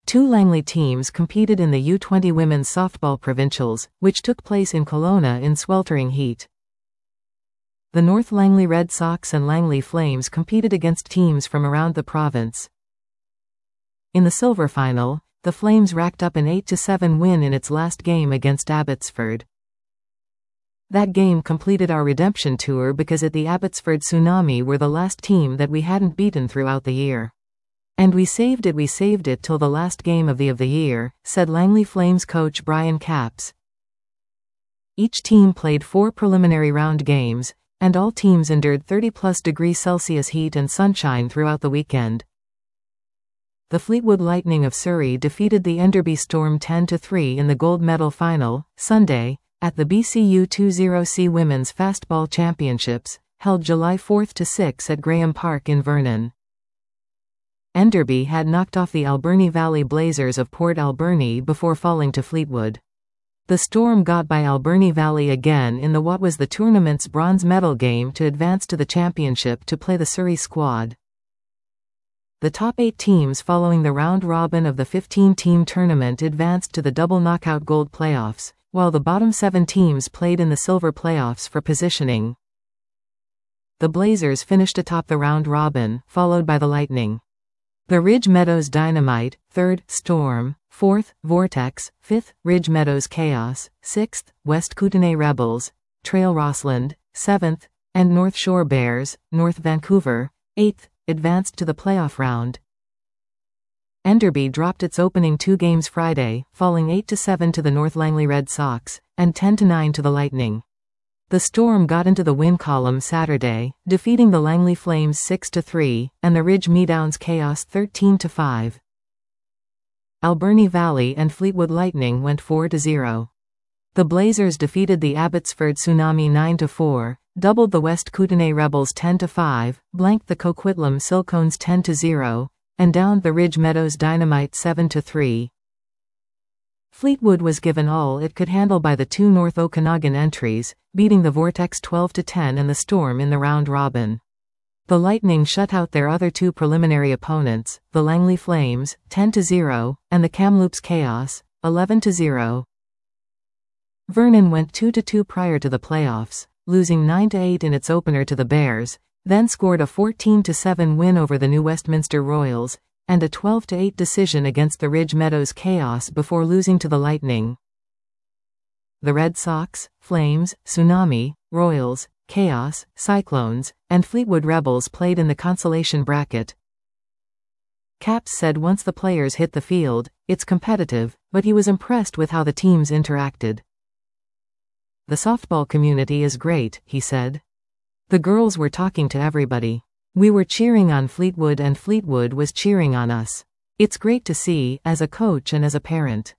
Two Langley teams competed in the U20 Women's Softball Provincials, which took place in Kelowna in sweltering heat. The North Langley Red Sox and Langley Flames competed against teams from around the province. In the silver final, the Flames racked up an 8-7 win in its last game against Abbotsford. That game completed our redemption tour because the Abbotsford Tsunami were the last team that we hadn't beaten throughout the year. And we saved it till the last game of the year, said Langley Flames coach Brian Capps. Each team played 4 preliminary round games, and all teams endured 30+ degrees Celsius heat and sunshine throughout the weekend. The Fleetwood Lightning of Surrey defeated the Enderby Storm 10-3 in the gold medal final, Sunday, at the BCU 20C Women's Fastball Championships, held July 4-6 at Graham Park in Vernon. Enderby had knocked off the Alberni Valley Blazers of Port Alberni before falling to Fleetwood. The Storm got by Alberni Valley again in what was the tournament's bronze medal game to advance to the championship to play the Surrey squad. The top 8 teams following the round-robin of the 15-team tournament advanced to the double knockout gold playoffs, while the bottom 7 teams played in the silver playoffs for positioning. The Blazers finished atop the round-robin, followed by the Lightning. The Ridge Meadows Dynamite, 3rd, Storm, 4th, Vortex, 5th, Ridge Meadows Chaos, 6th, West Kootenay Rebels, Trail Rossland, 7th, and North Shore Bears, North Vancouver, 8th, advanced to the playoff round. Enderby dropped its opening 2 games Friday, falling 8-7 to the North Langley Red Sox, and 10-9 to the Lightning. The Storm got into the win column Saturday, defeating the Langley Flames 6-3, and the Ridge Meadowns Chaos 13-5. Alberni Valley and Fleetwood Lightning went 4-0. The Blazers defeated the Abbotsford Tsunami 9-4, doubled the West Kootenay Rebels 10-5, blanked the Coquitlam Silcones 10-0, and downed the Ridge Meadows Dynamite 7-3. Fleetwood was given all it could handle by the 2 North Okanagan entries, beating the Vortex 12-10 and the Storm in the round-robin. The Lightning shut out their other 2 preliminary opponents, the Langley Flames, 10-0, and the Kamloops Chaos, 11-0. Vernon went 2-2 prior to the playoffs, losing 9-8 in its opener to the Bears, then scored a 14-7 win over the New Westminster Royals, and a 12-8 decision against the Ridge Meadows Chaos before losing to the Lightning. The Red Sox, Flames, Tsunami, Royals, Chaos, Cyclones, and Fleetwood Rebels played in the consolation bracket. Capps said once the players hit the field, it's competitive, but he was impressed with how the teams interacted. The softball community is great, he said. The girls were talking to everybody. We were cheering on Fleetwood and Fleetwood was cheering on us. It's great to see, as a coach and as a parent.